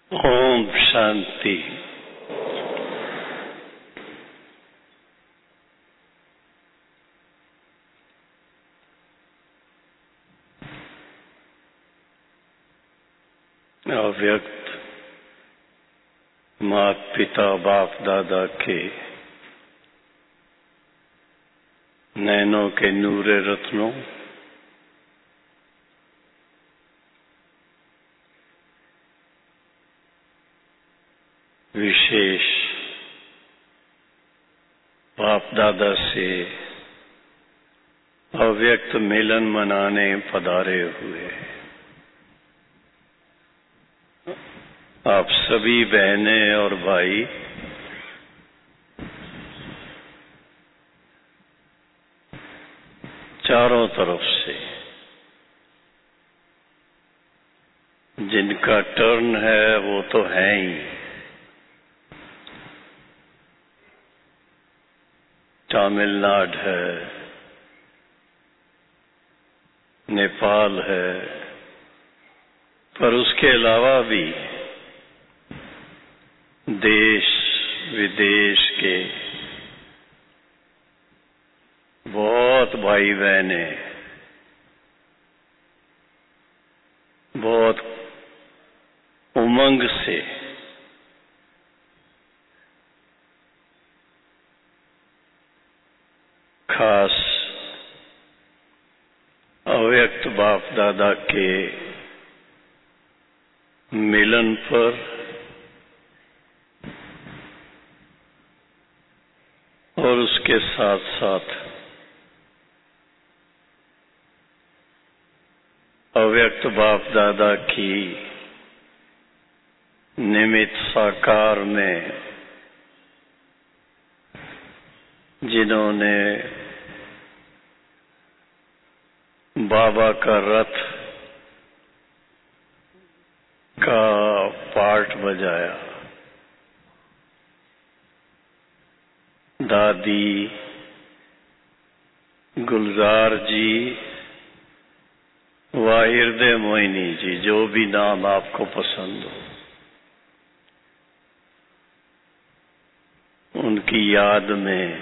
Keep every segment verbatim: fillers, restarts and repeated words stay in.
ओम शांति। अव्यक्त माता पिता बाप दादा के नैनों के नूरे रत्नों, विशेष बाप दादा से अव्यक्त मिलन मनाने पधारे हुए आप सभी बहनें और भाई चारों तरफ से जिनका टर्न है वो तो है ही। तमिलनाडु है, नेपाल है, पर उसके अलावा भी देश विदेश के बहुत भाई बहने बहुत उमंग से खास अव्यक्त बाप दादा के मिलन पर और उसके साथ साथ अव्यक्त बाप दादा की निमित्त साकार में जिन्होंने बाबा का रथ का पार्ट बजाया, दादी गुलजार जी व हृदय मोहिनी जी, जो भी नाम आपको पसंद हो, उनकी याद में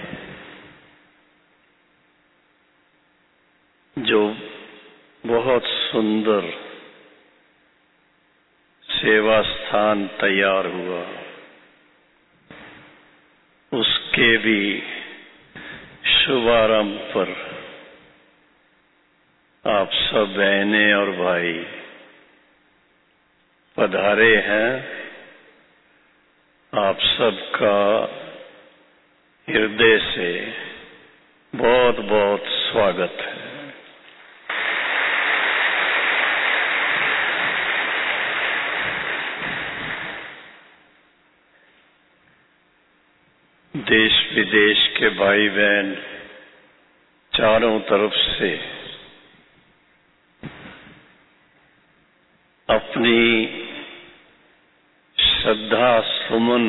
जो बहुत सुंदर सेवा स्थान तैयार हुआ, उसके भी शुभारंभ पर आप सब बहनें और भाई पधारे हैं। आप सबका हृदय से बहुत बहुत स्वागत है। देश विदेश के भाई बहन चारों तरफ से अपनी श्रद्धा सुमन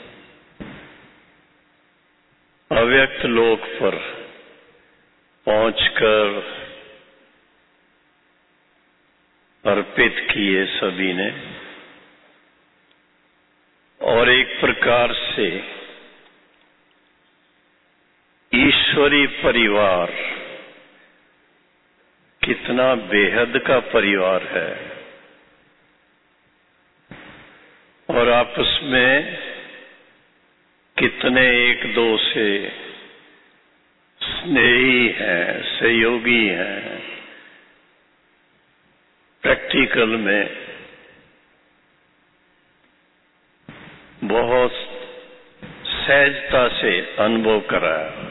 अव्यक्त लोक पर पहुंचकर अर्पित किए सभी ने, और एक प्रकार से ईश्वरी परिवार कितना बेहद का परिवार है, और आपस में कितने एक दो से स्नेही हैं, सहयोगी हैं। प्रैक्टिकल में बहुत सहजता से अनुभव कराया।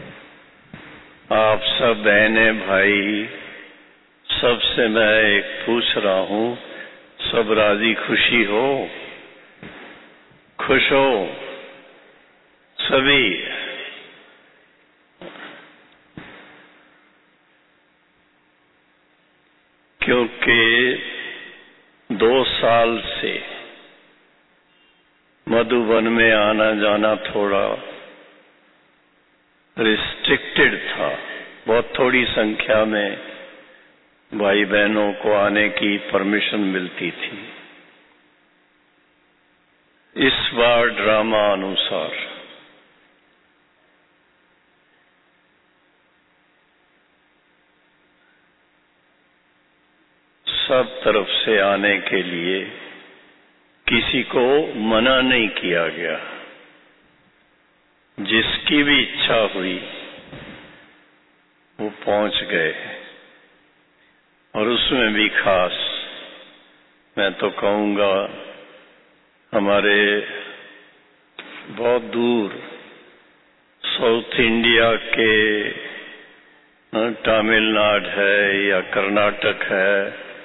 आप सब बहनें भाई, सबसे मैं एक पूछ रहा हूं, सब राजी खुशी हो, खुश हो सभी? क्योंकि दो साल से मधुबन में आना जाना थोड़ा रिस्ट्रिक्टेड था। बहुत थोड़ी संख्या में भाई बहनों को आने की परमिशन मिलती थी। बार ड्रामा अनुसार सब तरफ से आने के लिए किसी को मना नहीं किया गया। जिसकी भी इच्छा हुई वो पहुंच गए। और उसमें भी खास मैं तो कहूंगा हमारे बहुत दूर साउथ इंडिया के तमिलनाडु है या कर्नाटक है,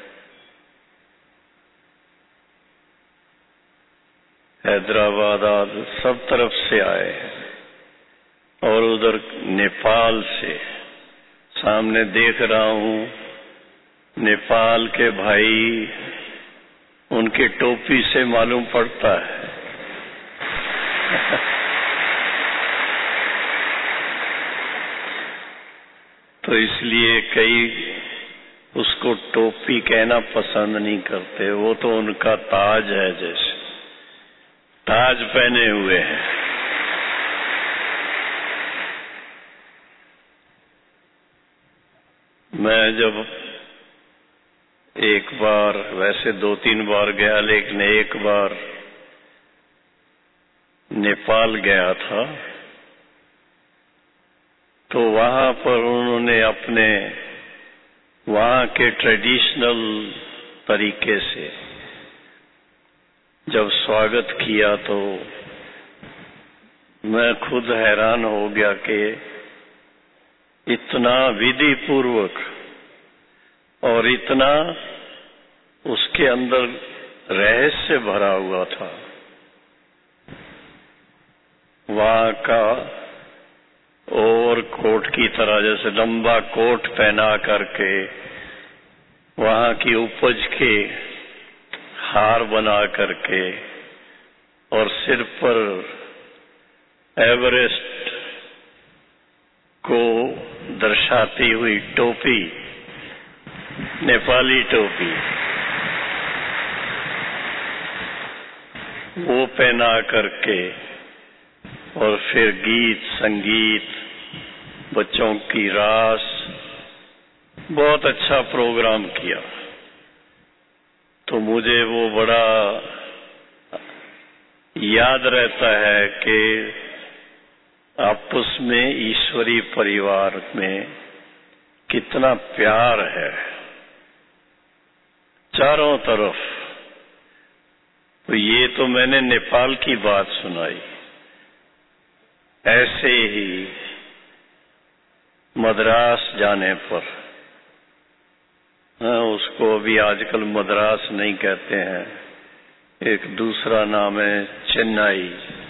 हैदराबाद आदि सब तरफ से आए हैं। और उधर नेपाल से सामने देख रहा हूं, नेपाल के भाई, उनके टोपी से मालूम पड़ता है तो इसलिए कई उसको टोपी कहना पसंद नहीं करते। वो तो उनका ताज है, जैसे ताज पहने हुए हैं। मैं जब एक बार, वैसे दो तीन बार गया, लेकिन एक बार नेपाल गया था, तो वहां पर उन्होंने अपने वहां के ट्रेडिशनल तरीके से जब स्वागत किया तो मैं खुद हैरान हो गया कि इतना विधि पूर्वक और इतना उसके अंदर रहस्य भरा हुआ था। वहां का ओवरकोट की तरह, जैसे लंबा कोट पहना करके वहां की उपज के हार बना करके और सिर पर एवरेस्ट को दर्शाती हुई टोपी, नेपाली टोपी, वो पहना करके और फिर गीत संगीत, बच्चों की रास, बहुत अच्छा प्रोग्राम किया। तो मुझे वो बड़ा याद रहता है कि आपस में ईश्वरीय परिवार में कितना प्यार है चारों तरफ। तो ये तो मैंने नेपाल की बात सुनाई। ऐसे ही मद्रास जाने पर, हाँ, उसको अभी आजकल मद्रास नहीं कहते हैं, एक दूसरा नाम है चेन्नई।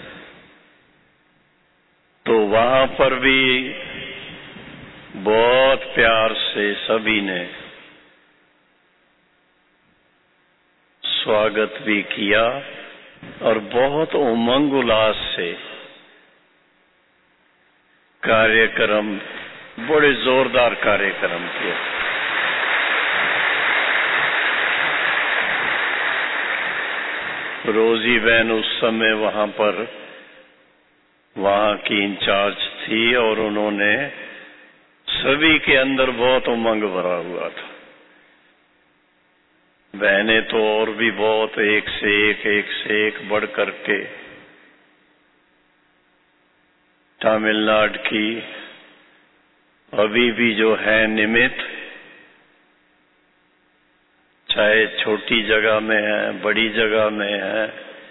तो वहां पर भी बहुत प्यार से सभी ने स्वागत भी किया और बहुत उमंग उल्लास से कार्यक्रम, बड़े जोरदार कार्यक्रम किया। रोजी बहन उस समय वहां पर वहां की इंचार्ज थी और उन्होंने सभी के अंदर बहुत उमंग भरा हुआ था। बहनें तो और भी बहुत एक से एक एक से एक बढ़ करके, तमिलनाडु की अभी भी जो है निमित्त, चाहे छोटी जगह में है, बड़ी जगह में है,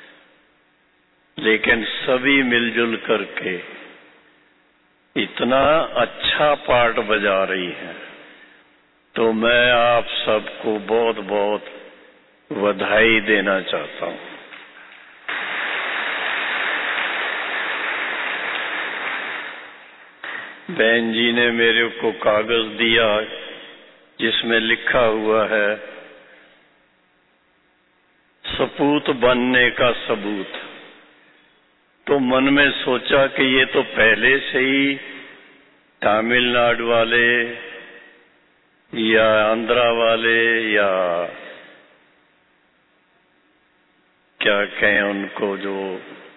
लेकिन सभी मिलजुल करके इतना अच्छा पार्ट बजा रही है। तो मैं आप सबको बहुत बहुत बधाई देना चाहता हूं। बहन जी ने मेरे को कागज दिया जिसमें लिखा हुआ है, सपूत बनने का सबूत। तो मन में सोचा कि ये तो पहले से ही तमिलनाडु वाले या आंध्रा वाले या क्या कहें उनको, जो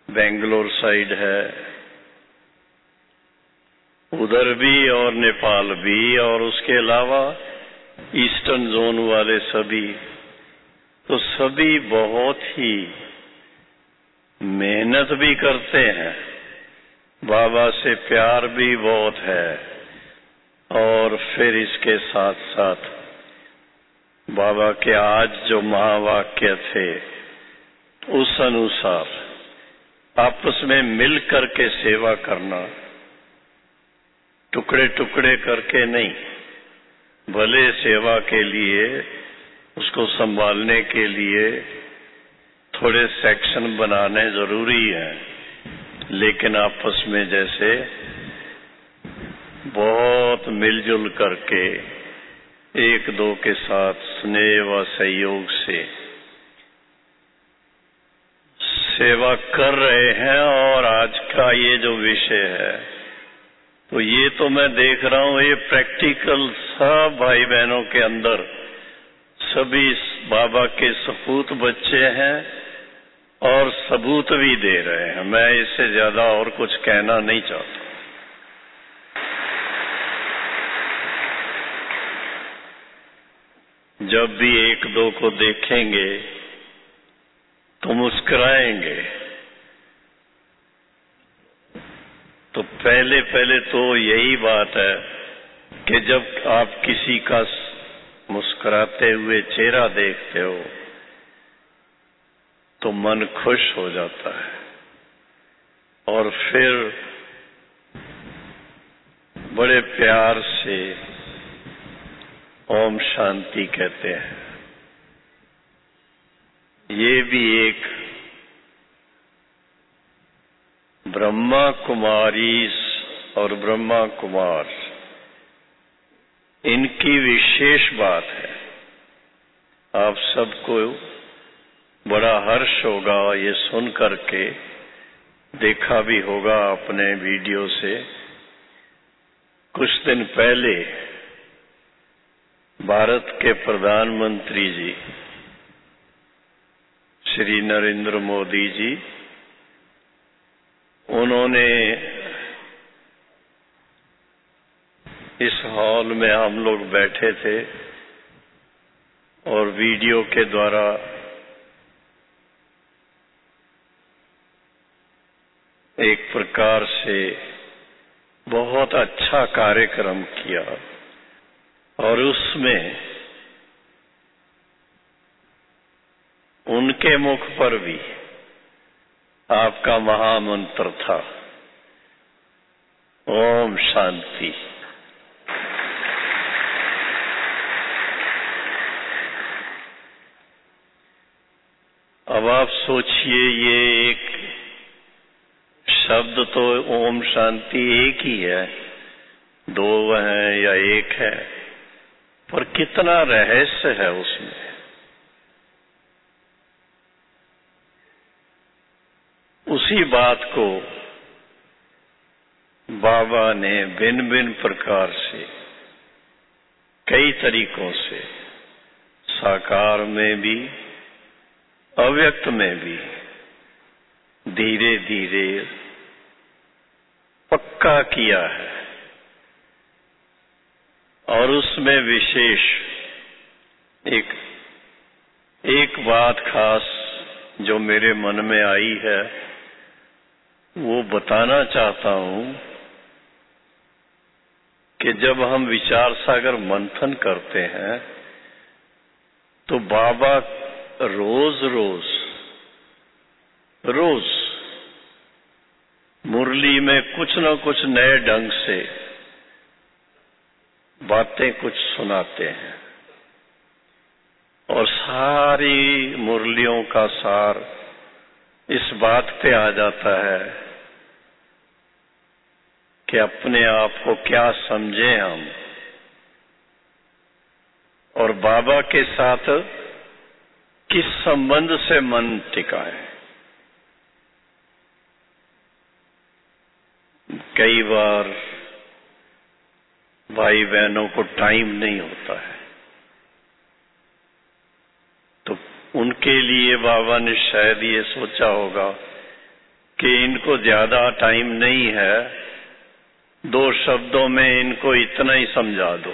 बेंगलोर साइड है, उधर भी और नेपाल भी, और उसके अलावा ईस्टर्न जोन वाले सभी, तो सभी बहुत ही मेहनत भी करते हैं, बाबा से प्यार भी बहुत है, और फिर इसके साथ साथ बाबा के आज जो महावाक्य थे उस अनुसार आपस में मिल करके सेवा करना, टुकड़े टुकड़े करके नहीं, भले सेवा के लिए, उसको संभालने के लिए थोड़े सेक्शन बनाने जरूरी हैं, लेकिन आपस में जैसे बहुत मिलजुल करके एक दो के साथ स्नेह व सहयोग से सेवा कर रहे हैं। और आज का ये जो विषय है, तो ये तो मैं देख रहा हूं, ये प्रैक्टिकल सब भाई बहनों के अंदर सभी बाबा के सपूत बच्चे हैं और सबूत भी दे रहे हैं। मैं इससे ज्यादा और कुछ कहना नहीं चाहता। जब भी एक दो को देखेंगे तो मुस्कुराएंगे। तो पहले पहले तो यही बात है कि जब आप किसी का मुस्कुराते हुए चेहरा देखते हो तो मन खुश हो जाता है, और फिर बड़े प्यार से ओम शांति कहते हैं। ये भी एक ब्रह्मा कुमारी और ब्रह्मा कुमार, इनकी विशेष बात है। आप सबको बड़ा हर्ष होगा ये सुन करके, देखा भी होगा अपने वीडियो से। कुछ दिन पहले भारत के प्रधानमंत्री जी श्री नरेंद्र मोदी जी, उन्होंने इस हॉल में हम लोग बैठे थे और वीडियो के द्वारा एक प्रकार से बहुत अच्छा कार्यक्रम किया, और उसमें उनके मुख पर भी आपका महामंत्र था, ओम शांति। अब आप सोचिए, ये एक शब्द तो ओम शांति एक ही है, दो हैं या एक है, पर कितना रहस्य है उसमें। उसी बात को बाबा ने भिन्न भिन्न प्रकार से, कई तरीकों से, साकार में भी अव्यक्त में भी धीरे धीरे पक्का किया है। और उसमें विशेष एक एक बात खास जो मेरे मन में आई है, वो बताना चाहता हूं कि जब हम विचार सागर मंथन करते हैं तो बाबा रोज रोज रोज मुरली में कुछ न कुछ नए ढंग से बातें कुछ सुनाते हैं, और सारी मुरलियों का सार इस बात पे आ जाता है कि अपने आप को क्या समझें हम, और बाबा के साथ किस संबंध से मन टिकाए। कई बार भाई बहनों को टाइम नहीं होता है, तो उनके लिए बाबा ने शायद ये सोचा होगा कि इनको ज्यादा टाइम नहीं है, दो शब्दों में इनको इतना ही समझा दो।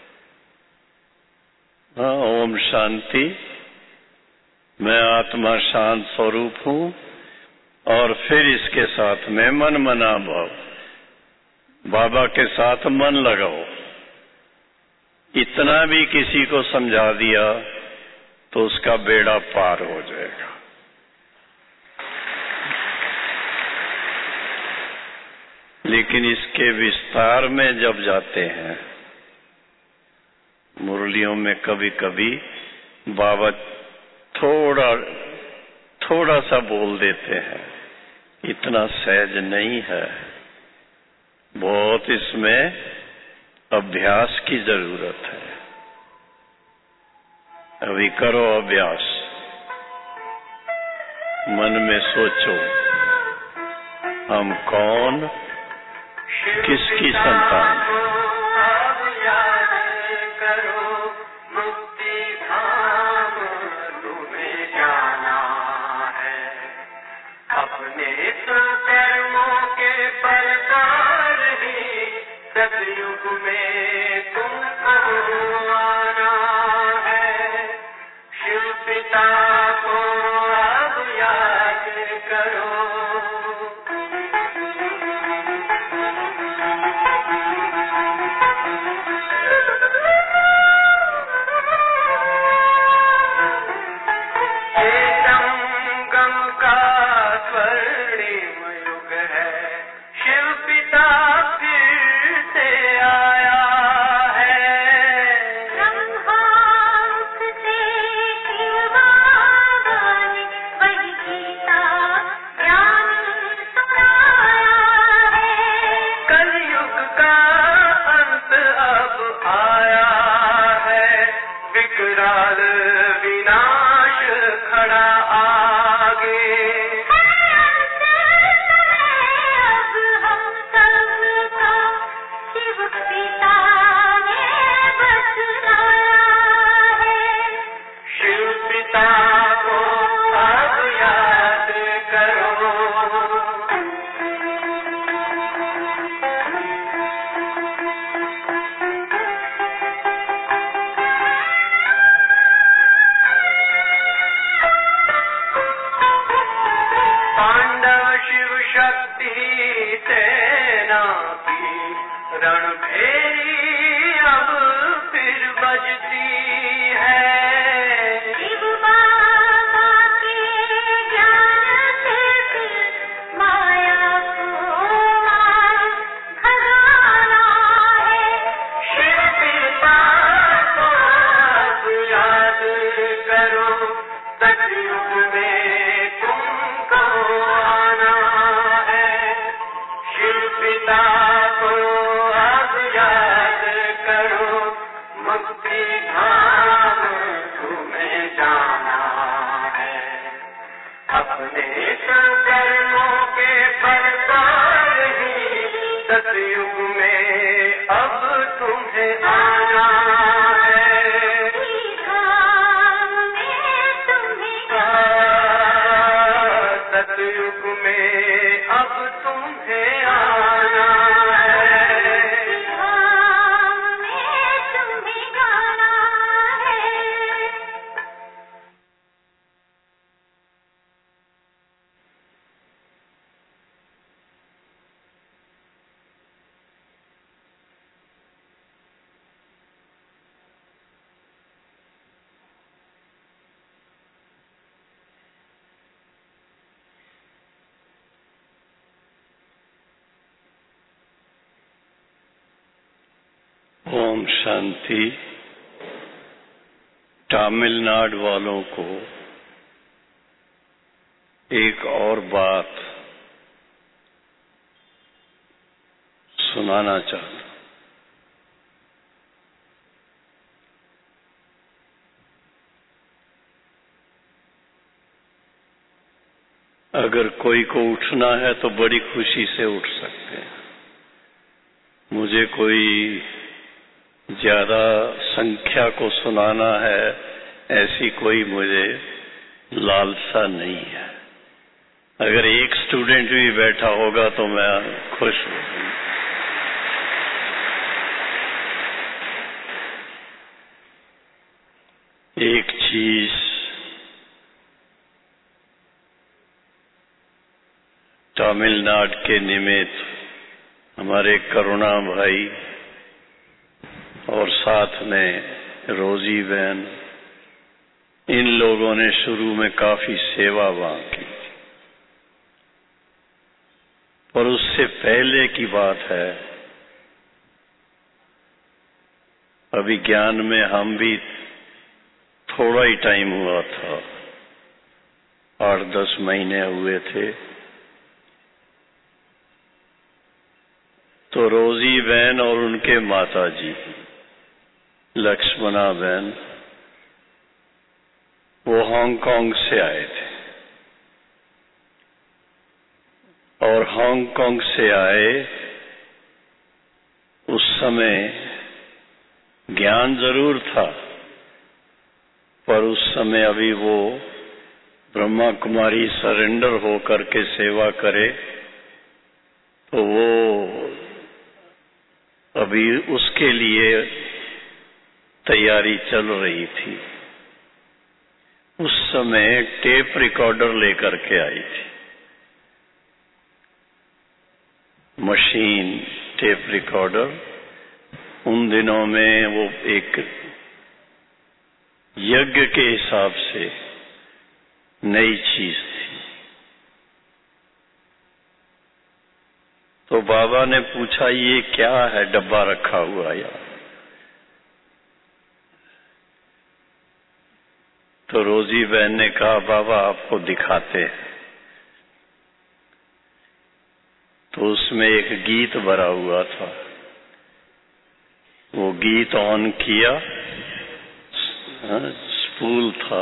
हाँ, ओम शांति। मैं आत्मा शांत स्वरूप हूँ। और फिर इसके साथ में मन मना भाव, बाबा के साथ मन लगाओ। इतना भी किसी को समझा दिया तो उसका बेड़ा पार हो जाएगा। लेकिन इसके विस्तार में जब जाते हैं, मुरलियों में कभी कभी बाबा थोड़ा थोड़ा सा बोल देते हैं, इतना सहज नहीं है, बहुत इसमें अभ्यास की जरूरत है। अभी करो अभ्यास, मन में सोचो हम कौन, किसकी संतान है। सतयुग में तुमको आना है, शिव पिता को अब याद करो। ये संगम का स्वर्णिम युग है, शिव पिता सतयुग में अब तुम्हें आना है, सतयुग में अब तुम्हें आना है। ओम शांति। तमिलनाडु वालों को एक और बात सुनाना चाहता। अगर कोई को उठना है तो बड़ी खुशी से उठ सकते हैं। मुझे कोई ज्यादा संख्या को सुनाना है, ऐसी कोई मुझे लालसा नहीं है। अगर एक स्टूडेंट भी बैठा होगा तो मैं खुश हूँ। एक चीज तमिलनाडु के निमित्त हमारे करुणा भाई और साथ में रोजी बहन, इन लोगों ने शुरू में काफी सेवा वहां की। और उससे पहले की बात है, अभी ज्ञान में हम भी थोड़ा ही टाइम हुआ था, आठ दस महीने हुए थे, तो रोजी बहन और उनके माता जी लक्ष्मणा बहन वो हांगकांग से आए थे। और हांगकांग से आए उस समय ज्ञान जरूर था, पर उस समय अभी वो ब्रह्मा कुमारी सरेंडर होकर के सेवा करे, तो वो अभी उसके लिए तैयारी चल रही थी। उस समय टेप रिकॉर्डर लेकर के आई थी, मशीन टेप रिकॉर्डर। उन दिनों में वो एक यज्ञ के हिसाब से नई चीज थी। तो बाबा ने पूछा, ये क्या है डब्बा रखा हुआ यार? तो रोजी बहन ने कहा, बाबा आपको दिखाते हैं। तो उसमें एक गीत भरा हुआ था, वो गीत ऑन किया, स्पूल था,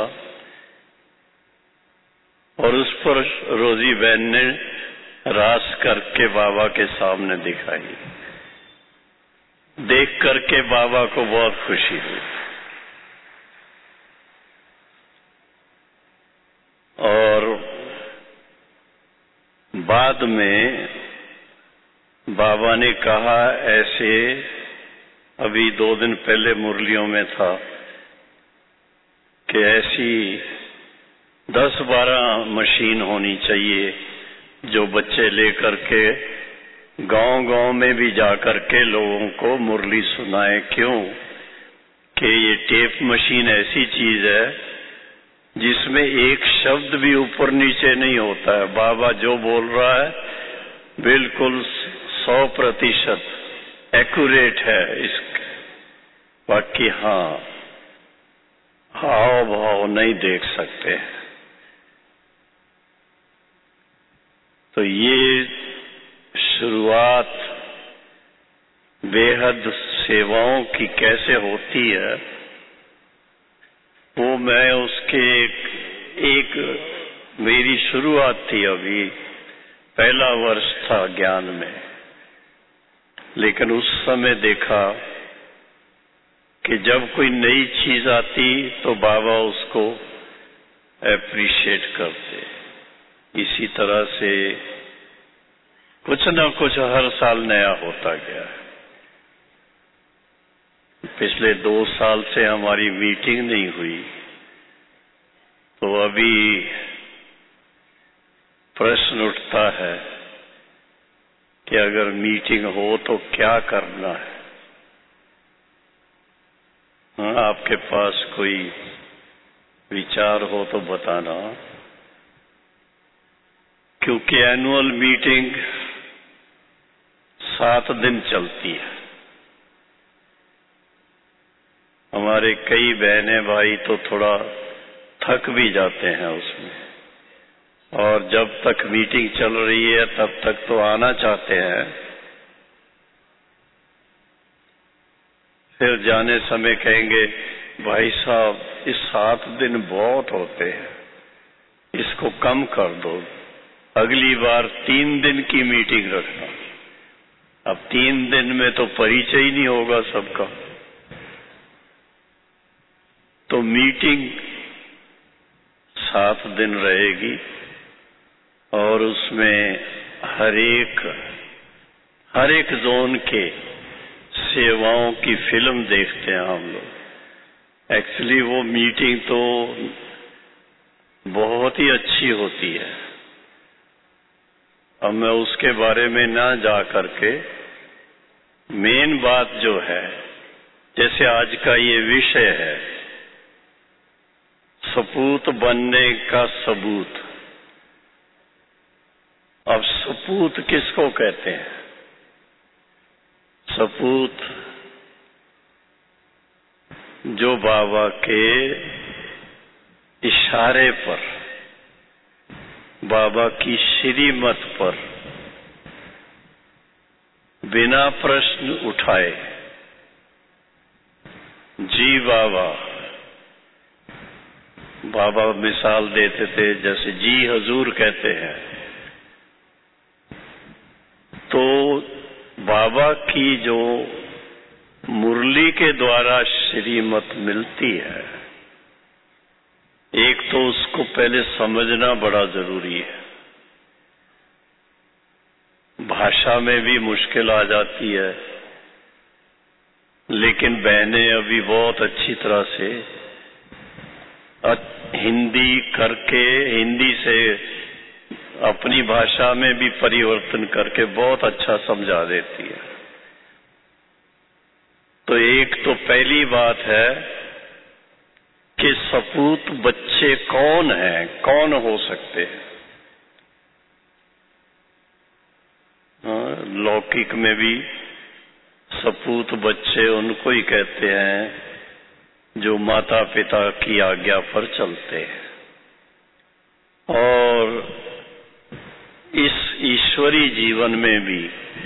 और उस पर रोजी बहन ने रास करके बाबा के सामने दिखाई। देख करके बाबा को बहुत खुशी हुई। और बाद में बाबा ने कहा, ऐसे अभी दो दिन पहले मुरलियों में था कि ऐसी दस बारह मशीन होनी चाहिए जो बच्चे लेकर के गांव-गांव में भी जाकर के लोगों को मुरली सुनाए। क्यों कि ये टेप मशीन ऐसी चीज है जिसमें एक शब्द भी ऊपर नीचे नहीं होता है। बाबा जो बोल रहा है बिल्कुल सौ प्रतिशत एक्यूरेट है इसका। बाकी हाँ, हाव भाव नहीं देख सकते। तो ये शुरुआत बेहद सेवाओं की कैसे होती है, वो मैं उसके एक, एक मेरी शुरुआत थी। अभी पहला वर्ष था ज्ञान में, लेकिन उस समय देखा कि जब कोई नई चीज आती तो बाबा उसको एप्रिशिएट करते। इसी तरह से कुछ ना कुछ हर साल नया होता गया। पिछले दो साल से हमारी मीटिंग नहीं हुई, तो अभी प्रश्न उठता है कि अगर मीटिंग हो तो क्या करना है। हाँ, आपके पास कोई विचार हो तो बताना, क्योंकि एनुअल मीटिंग सात दिन चलती है। हमारे कई बहने भाई तो थोड़ा थक भी जाते हैं उसमें, और जब तक मीटिंग चल रही है तब तक तो आना चाहते हैं, फिर जाने समय कहेंगे भाई साहब इस सात दिन बहुत होते हैं, इसको कम कर दो, अगली बार तीन दिन की मीटिंग रखना। अब तीन दिन में तो परिचय ही नहीं होगा सबका। तो मीटिंग सात दिन रहेगी, और उसमें हर एक हर एक जोन के सेवाओं की फिल्म देखते हैं हम लोग। एक्चुअली वो मीटिंग तो बहुत ही अच्छी होती है। अब मैं उसके बारे में ना जा करके मेन बात जो है, जैसे आज का ये विषय है, सपूत बनने का सबूत। अब सपूत किसको कहते हैं? सपूत जो बाबा के इशारे पर, बाबा की श्रीमत पर बिना प्रश्न उठाए, जी बाबा, बाबा मिसाल देते थे, जैसे जी हजूर कहते हैं, तो बाबा की जो मुरली के द्वारा श्रीमत मिलती है, एक तो उसको पहले समझना बड़ा जरूरी है। भाषा में भी मुश्किल आ जाती है, लेकिन बहनें अभी बहुत अच्छी तरह से हिंदी करके, हिंदी से अपनी भाषा में भी परिवर्तन करके बहुत अच्छा समझा देती है। तो एक तो पहली बात है कि सपूत बच्चे कौन हैं, कौन हो सकते हैं। लौकिक में भी सपूत बच्चे उनको ही कहते हैं जो माता पिता की आज्ञा पर चलते हैं और इस ईश्वरी जीवन में भी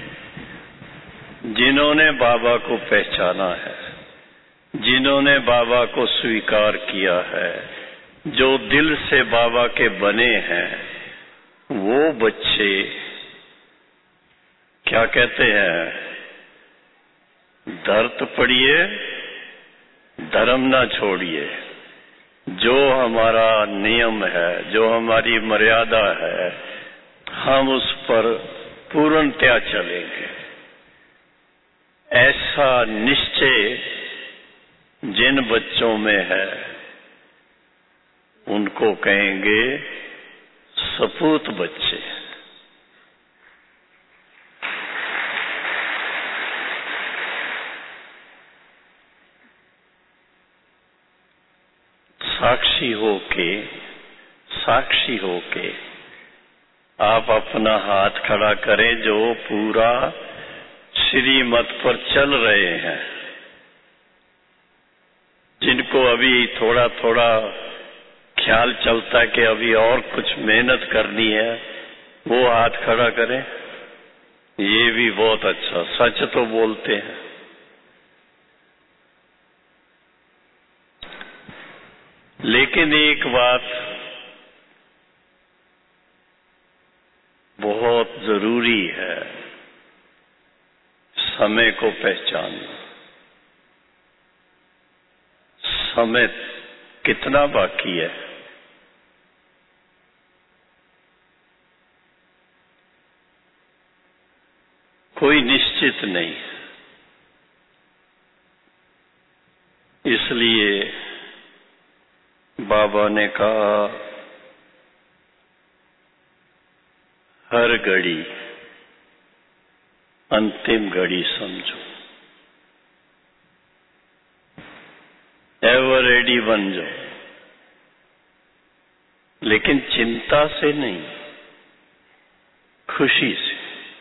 जिन्होंने बाबा को पहचाना है, जिन्होंने बाबा को स्वीकार किया है, जो दिल से बाबा के बने हैं, वो बच्चे क्या कहते हैं? धरत पड़िए, धर्म ना छोड़िए। जो हमारा नियम है, जो हमारी मर्यादा है, हम उस पर पूर्णतया चलेंगे। ऐसा निश्चय जिन बच्चों में है, उनको कहेंगे सपूत बच्चे। साक्षी होके, साक्षी होके आप अपना हाथ खड़ा करें जो पूरा श्रीमत पर चल रहे हैं, जिनको अभी थोड़ा थोड़ा ख्याल चलता है कि अभी और कुछ मेहनत करनी है, वो हाथ खड़ा करें। ये भी बहुत अच्छा, सच तो बोलते हैं। लेकिन एक बात बहुत जरूरी है, समय को पहचानना। समय कितना बाकी है? कोई निश्चित नहीं। इसलिए बाबा ने कहा, हर घड़ी अंतिम घड़ी समझो, एवर रेडी बन जाओ, लेकिन चिंता से नहीं, खुशी से।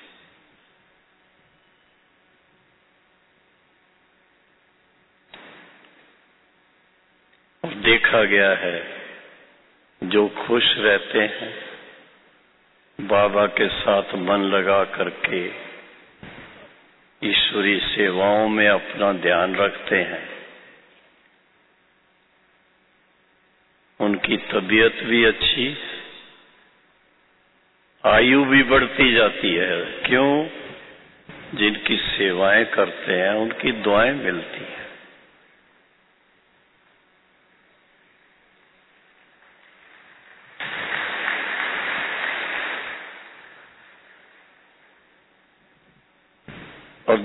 और देखा गया है, जो खुश रहते हैं, बाबा के साथ मन लगा करके ईश्वरी सेवाओं में अपना ध्यान रखते हैं, उनकी तबीयत भी अच्छी, आयु भी बढ़ती जाती है। क्यों? जिनकी सेवाएं करते हैं उनकी दुआएं मिलती हैं।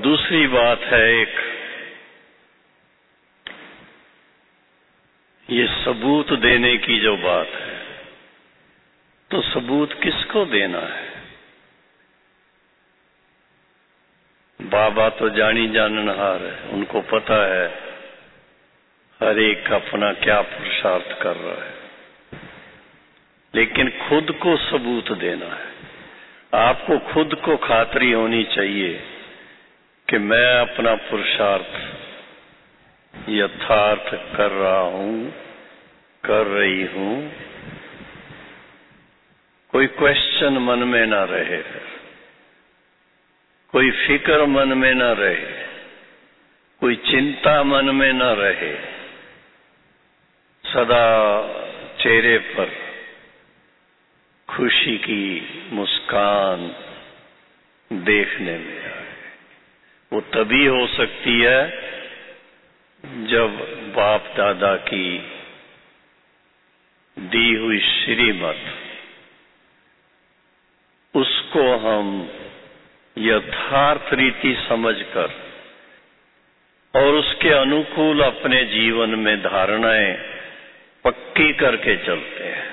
दूसरी बात है एक, ये सबूत देने की जो बात है, तो सबूत किसको देना है? बाबा तो जानी जाननहार है, उनको पता है हर एक अपना क्या पुरुषार्थ कर रहा है, लेकिन खुद को सबूत देना है। आपको खुद को खातरी होनी चाहिए कि मैं अपना पुरुषार्थ यथार्थ कर रहा हूं, कर रही हूं। कोई क्वेश्चन मन में ना रहे, कोई फिक्र मन में ना रहे, कोई चिंता मन में ना रहे, सदा चेहरे पर खुशी की मुस्कान देखने में आए। वो तभी हो सकती है जब बाप दादा की दी हुई श्रीमत, उसको हम यथार्थ रीति समझकर और उसके अनुकूल अपने जीवन में धारणाएं पक्की करके चलते हैं।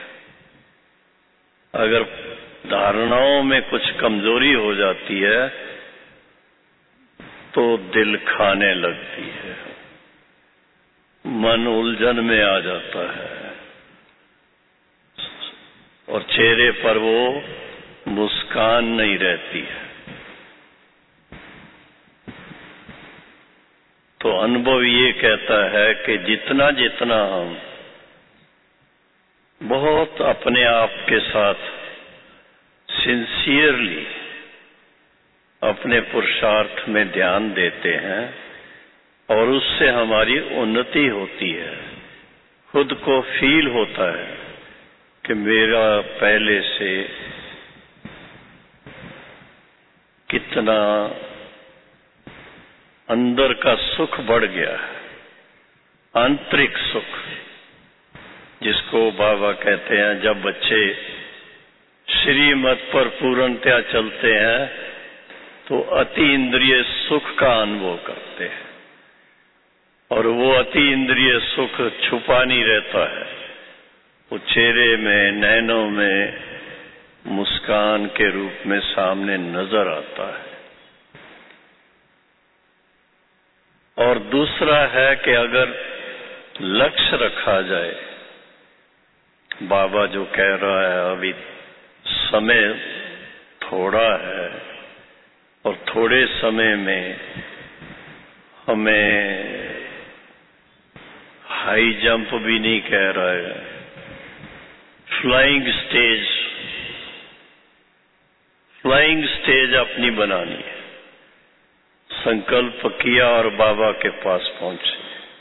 अगर धारणाओं में कुछ कमजोरी हो जाती है तो दिल खाने लगती है, मन उलझन में आ जाता है और चेहरे पर वो मुस्कान नहीं रहती है। तो अनुभव ये कहता है कि जितना जितना हम बहुत अपने आप के साथ सिंसियरली अपने पुरुषार्थ में ध्यान देते हैं और उससे हमारी उन्नति होती है, खुद को फील होता है कि मेरा पहले से कितना अंदर का सुख बढ़ गया है, आंतरिक सुख, जिसको बाबा कहते हैं जब बच्चे श्रीमत पर पूर्णतया चलते हैं तो अति इंद्रिय सुख का अनुभव करते हैं, और वो अति इंद्रिय सुख छुपा नहीं रहता है, वो चेहरे में, नैनों में मुस्कान के रूप में सामने नजर आता है। और दूसरा है कि अगर लक्ष्य रखा जाए, बाबा जो कह रहा है अभी समय थोड़ा है और थोड़े समय में हमें हाई जंप भी नहीं कह रहा है, फ्लाइंग स्टेज फ्लाइंग स्टेज अपनी बनानी है। संकल्प किया और बाबा के पास पहुंचे,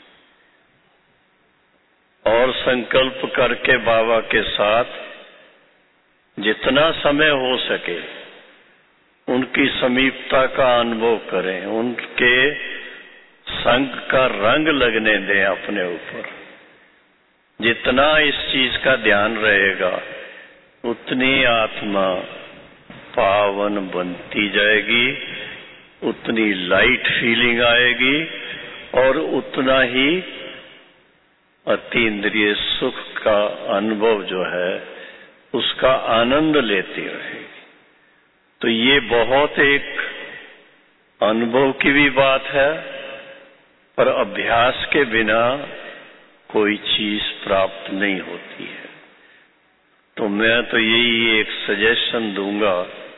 और संकल्प करके बाबा के साथ जितना समय हो सके उनकी समीपता का अनुभव करें, उनके संग का रंग लगने दें अपने ऊपर। जितना इस चीज का ध्यान रहेगा उतनी आत्मा पावन बनती जाएगी, उतनी लाइट फीलिंग आएगी और उतना ही अति इंद्रिय सुख का अनुभव जो है उसका आनंद लेती रहेगी। तो ये बहुत एक अनुभव की भी बात है, पर अभ्यास के बिना कोई चीज प्राप्त नहीं होती है। तो मैं तो यही एक सजेशन दूंगा।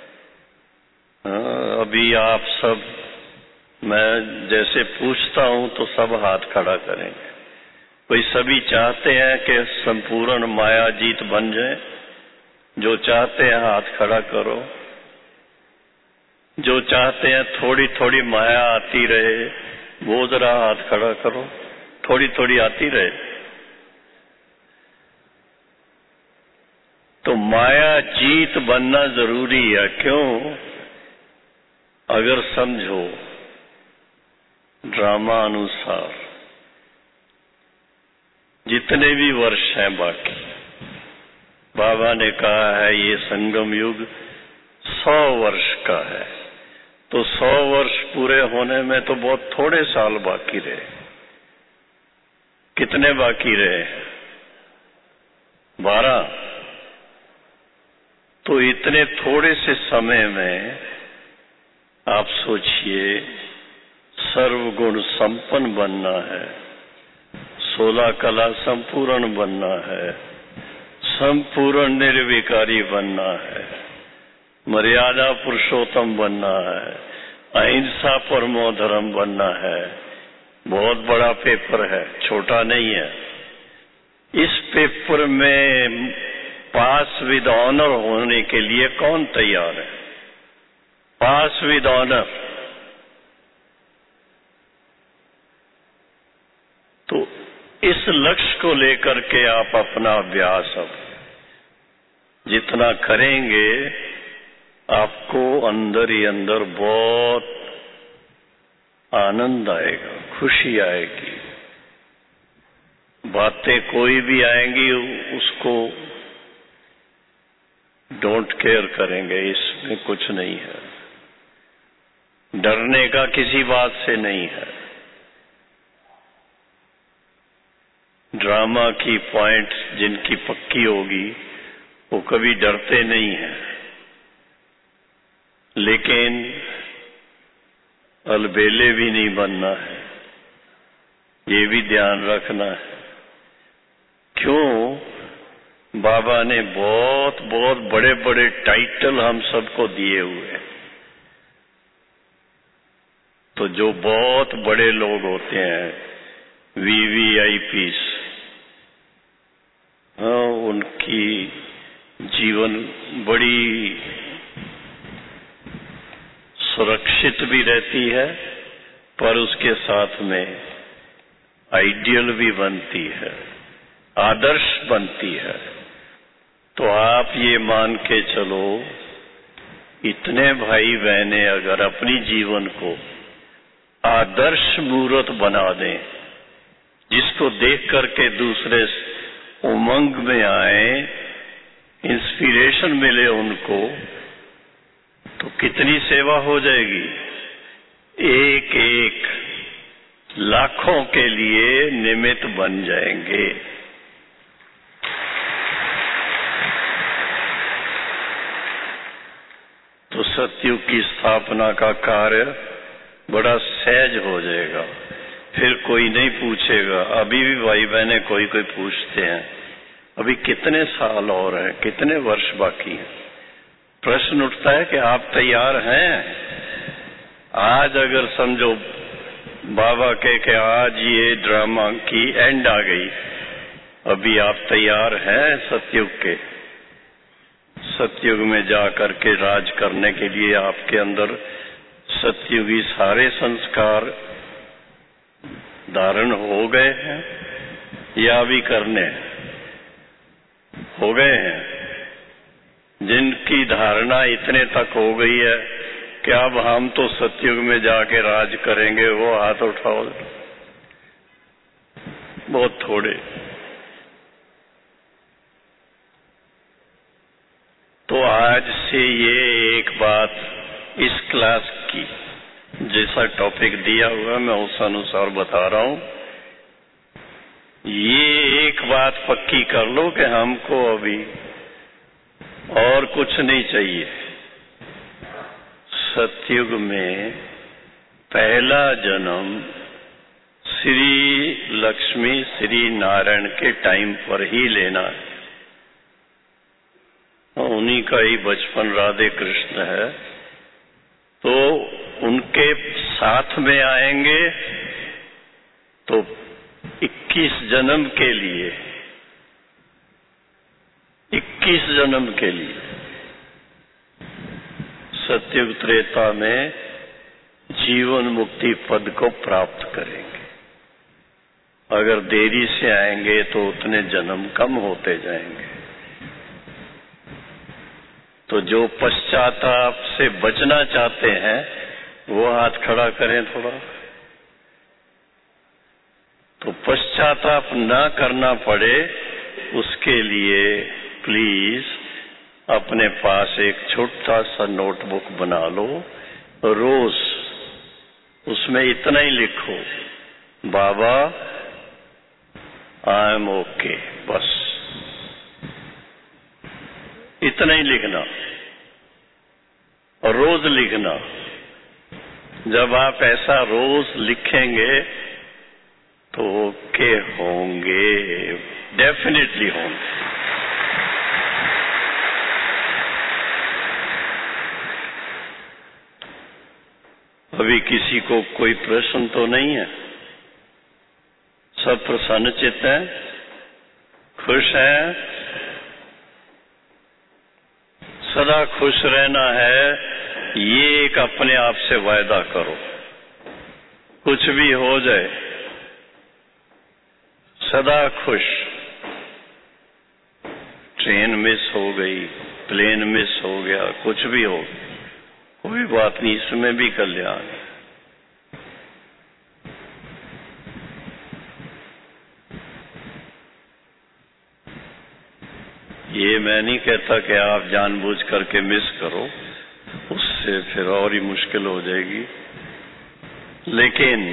अभी आप सब, मैं जैसे पूछता हूं तो सब हाथ खड़ा करेंगे। कोई सभी चाहते हैं कि संपूर्ण माया जीत बन जाए? जो चाहते हैं हाथ खड़ा करो। जो चाहते हैं थोड़ी थोड़ी माया आती रहे, वो जरा हाथ खड़ा करो, थोड़ी थोड़ी आती रहे। तो माया जीत बनना जरूरी है। क्यों? अगर समझो ड्रामा अनुसार जितने भी वर्ष हैं बाकी, बाबा ने कहा है ये संगम युग सौ वर्ष का है, तो सौ वर्ष पूरे होने में तो बहुत थोड़े साल बाकी रहे। कितने बाकी रहे? बारह। तो इतने थोड़े से समय में आप सोचिए, सर्वगुण संपन्न बनना है, सोलह कला संपूर्ण बनना है, संपूर्ण निर्विकारी बनना है, मर्यादा पुरुषोत्तम बनना है, अहिंसा परमो धर्म बनना है। बहुत बड़ा पेपर है, छोटा नहीं है। इस पेपर में पास विद ऑनर होने के लिए कौन तैयार है? Pass with honour. तो इस लक्ष्य को लेकर के आप अपना अभ्यास अब जितना करेंगे, आपको अंदर ही अंदर बहुत आनंद आएगा, खुशी आएगी। बातें कोई भी आएंगी उसको डोंट केयर करेंगे, इसमें कुछ नहीं है। डरने का किसी बात से नहीं है। ड्रामा की पॉइंट जिनकी पक्की होगी वो कभी डरते नहीं हैं, लेकिन अलबेले भी नहीं बनना है, ये भी ध्यान रखना है। क्यों? बाबा ने बहुत बहुत बड़े बड़े टाइटल हम सबको दिए हुए हैं। तो जो बहुत बड़े लोग होते हैं, वीवीआईपीस, हाँ, उनकी जीवन बड़ी सुरक्षित भी रहती है, पर उसके साथ में आइडियल भी बनती है, आदर्श बनती है। तो आप ये मान के चलो, इतने भाई बहनें अगर अपनी जीवन को आदर्श मूर्त बना दें, जिसको देख करके दूसरे उमंग में आए, इंस्पिरेशन मिले उनको, तो कितनी सेवा हो जाएगी। एक एक लाखों के लिए निमित्त बन जाएंगे। तो सतयुग की स्थापना का कार्य बड़ा सहज हो जाएगा। फिर कोई नहीं पूछेगा। अभी भी भाई बहने कोई कोई पूछते हैं, अभी कितने साल और हैं, कितने वर्ष बाकी हैं। प्रश्न उठता है कि आप तैयार हैं? आज अगर समझो बाबा कह के आज ये ड्रामा की एंड आ गई, अभी आप तैयार हैं सतयुग के? सतयुग में जा करके राज करने के लिए आपके अंदर सतयुगी सारे संस्कार धारण हो गए हैं या अभी करने हैं? हो गए हैं। जिनकी धारणा इतने तक हो गई है कि अब हम तो सतयुग में जाके राज करेंगे, वो हाथ उठाओ। बहुत थोड़े। तो आज से ये एक बात इस क्लास की जैसा टॉपिक दिया हुआ मैं उस अनुसार बता रहा हूं। ये एक बात पक्की कर लो कि हमको अभी और कुछ नहीं चाहिए। सतयुग में पहला जन्म श्री लक्ष्मी श्री नारायण के टाइम पर ही लेना है। उन्हीं का ही बचपन राधे कृष्ण है, तो उनके साथ में आएंगे तो इक्कीस जन्म के लिए इक्कीस जन्म के लिए सतयुग त्रेता में जीवन मुक्ति पद को प्राप्त करेंगे। अगर देरी से आएंगे तो उतने जन्म कम होते जाएंगे। तो जो पश्चाताप से बचना चाहते हैं वो हाथ खड़ा करें थोड़ा। तो पश्चाताप ना करना पड़े उसके लिए प्लीज अपने पास एक छोटा सा नोटबुक बना लो, रोज उसमें इतना ही लिखो, बाबा आई एम ओके, बस इतना ही लिखना और रोज लिखना। जब आप ऐसा रोज लिखेंगे तो ओके होंगे, डेफिनेटली होंगे। अभी किसी को कोई प्रश्न तो नहीं है? सब प्रसन्न चित्त हैं, खुश हैं? सदा खुश रहना है, ये एक अपने आप से वायदा करो। कुछ भी हो जाए सदा खुश। ट्रेन मिस हो गई, प्लेन मिस हो गया, कुछ भी हो, कोई बात नहीं, इसमें भी कल्याण है। ये मैं नहीं कहता कि आप जानबूझ करके मिस करो, उससे फिर और ही मुश्किल हो जाएगी। लेकिन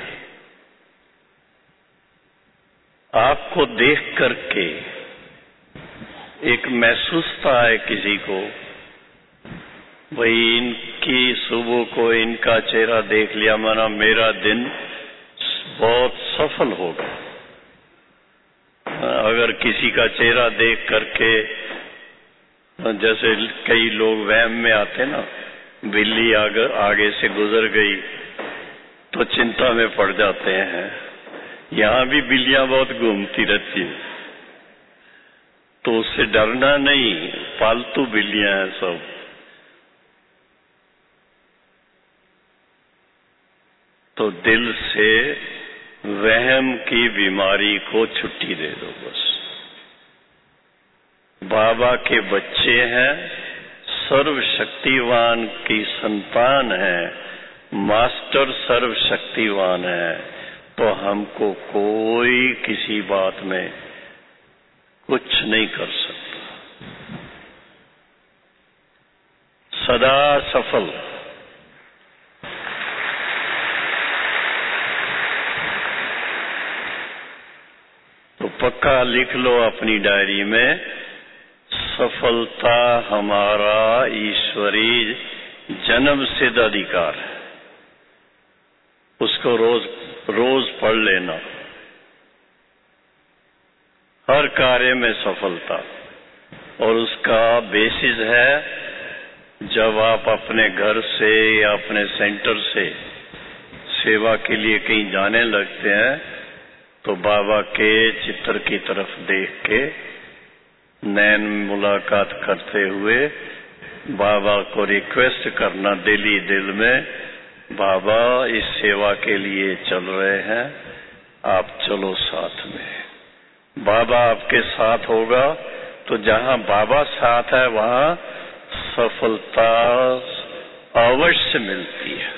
आपको देख करके एक महसूसता है किसी को, भाई इनकी सुबह को इनका चेहरा देख लिया, माना मेरा दिन बहुत सफल होगा। अगर किसी का चेहरा देख करके, जैसे कई लोग वहम में आते ना, बिल्ली आगे, आगे से गुजर गई तो चिंता में पड़ जाते हैं। यहाँ भी बिल्लियां बहुत घूमती रहती हैं, तो उससे डरना नहीं, पालतू बिल्लियां हैं सब। तो दिल से वहम की बीमारी को छुट्टी दे दो बस। बाबा के बच्चे हैं, सर्वशक्तिवान की संतान है, मास्टर सर्वशक्तिवान है, तो हमको कोई किसी बात में कुछ नहीं कर सकता। सदा सफल। तो पक्का लिख लो अपनी डायरी में, सफलता हमारा ईश्वरीय जन्म सिद्ध अधिकार है। उसको रोज रोज पढ़ लेना। हर कार्य में सफलता, और उसका बेसिस है जब आप अपने घर से या अपने सेंटर से सेवा के लिए कहीं जाने लगते हैं, तो बाबा के चित्र की तरफ देख के नैन मुलाकात करते हुए बाबा को रिक्वेस्ट करना दिल ही दिल में, बाबा इस सेवा के लिए चल रहे हैं, आप चलो साथ में। बाबा आपके साथ होगा तो जहां बाबा साथ है वहां सफलता अवश्य मिलती है।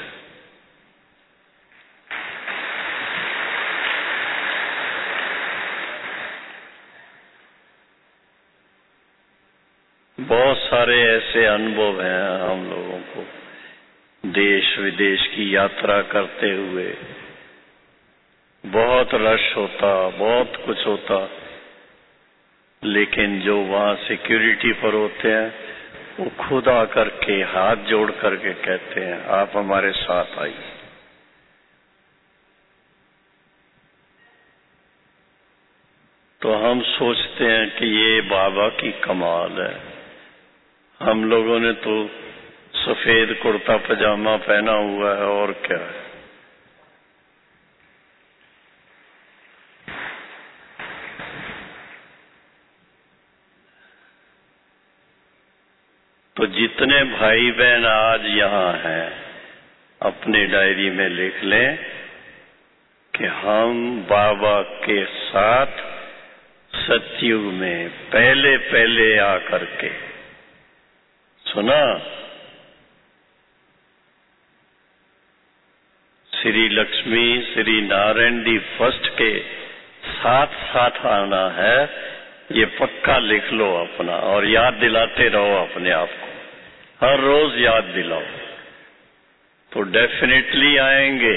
बहुत सारे ऐसे अनुभव हैं हम लोगों को, देश विदेश की यात्रा करते हुए। बहुत रश होता, बहुत कुछ होता, लेकिन जो वहां सिक्योरिटी पर होते हैं वो खुद आकर के हाथ जोड़ करके कहते हैं आप हमारे साथ आइए। तो हम सोचते हैं कि ये बाबा की कमाल है। हम लोगों ने तो सफेद कुर्ता पजामा पहना हुआ है, और क्या है। तो जितने भाई बहन आज यहाँ हैं, अपने डायरी में लिख लें कि हम बाबा के साथ सतयुग में पहले पहले आकर के, सुना, श्री लक्ष्मी श्री नारायण दी फर्स्ट के साथ साथ आना है। ये पक्का लिख लो अपना, और याद दिलाते रहो अपने आप को, हर रोज याद दिलाओ। तो डेफिनेटली आएंगे।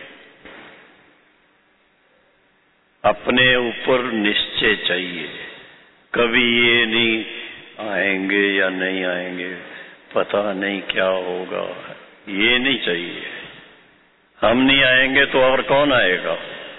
अपने ऊपर निश्चय चाहिए, कभी ये नहीं आएंगे या नहीं आएंगे, पता नहीं क्या होगा, ये नहीं चाहिए। हम नहीं आएंगे तो और कौन आएगा?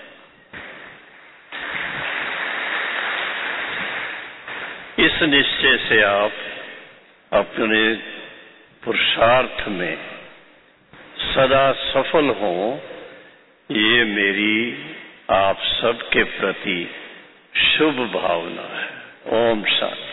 इस निश्चय से आप अपने पुरुषार्थ में सदा सफल हों, ये मेरी आप सबके प्रति शुभ भावना है। ओम शांति।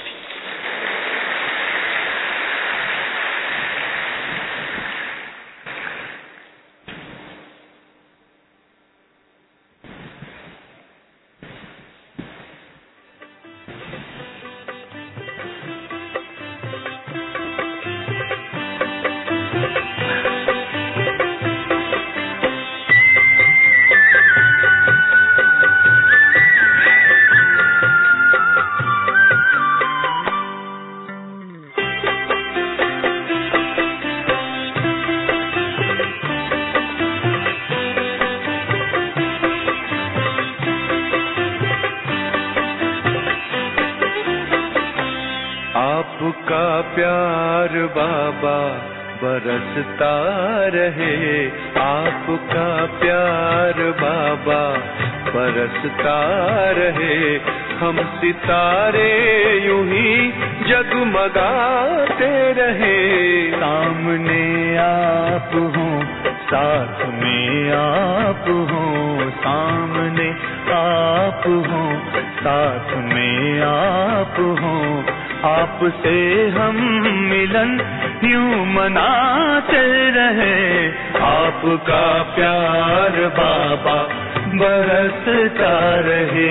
आपका प्यार बाबा बरसता रहे, आपका प्यार बाबा बरसता रहे। हम सितारे यूं ही जगमगाते रहे। सामने आप हो, साथ में आप हो, सामने आप हो, साथ में आप हो। आपसे हम मिलन यूं मनाते रहे। आपका प्यार बाबा बरसता रहे।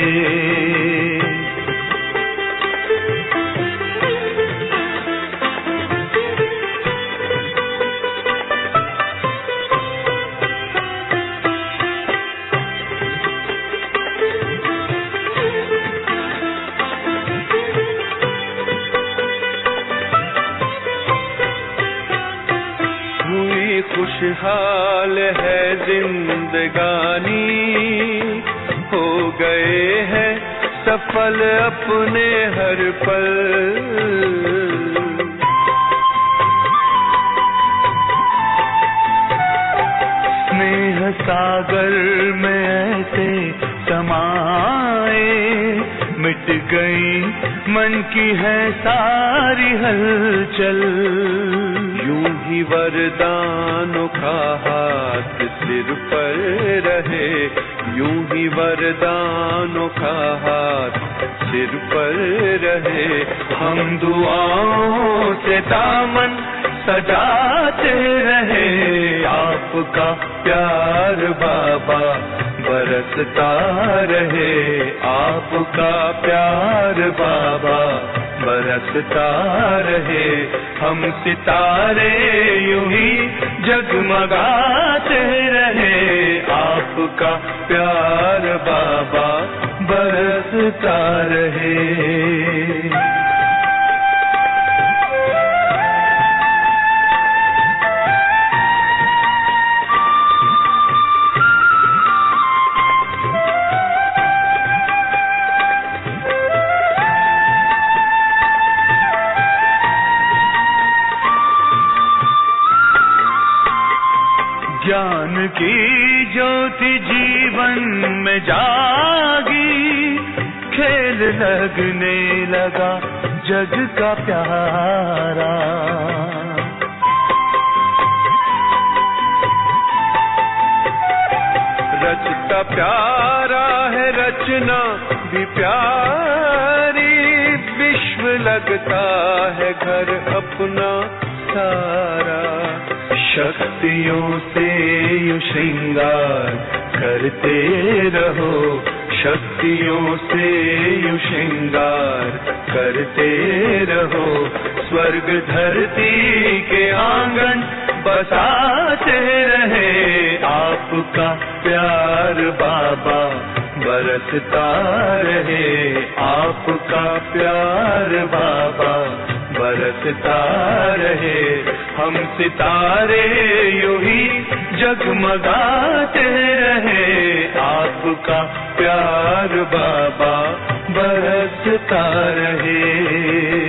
खुशहाल है जिंदगानी, हो गए हैं सफल अपने हर पल। स्नेह सागर में ऐसे समाए, मिट गई मन की है सारी हलचल। यूं ही वरदानों का हाथ सिर पर रहे, यूं ही वरदानों का हाथ सिर पर रहे। हम दुआओं से दामन सजाते रहे। आपका प्यार बाबा बरसता रहे। आपका प्यार बाबा बरसता रहे। हम सितारे यूं ही जगमगाते रहे। आपका प्यार बाबा बरसता रहे। ज्ञान की ज्योति जीवन में जागी, खेल लगने लगा जग का प्यारा। रचता प्यारा है रचना भी प्यारी, विश्व लगता है घर अपना सारा। शक्तियों से यू श्रृंगार करते रहो, शक्तियों से यू श्रृंगार करते रहो। स्वर्ग धरती के आंगन बसाते रहे। आपका प्यार बाबा बरसता रहे। आपका प्यार बाबा बरसता रहे। हम सितारे यूं ही जगमगाते रहे, आपका प्यार बाबा बरसता रहे।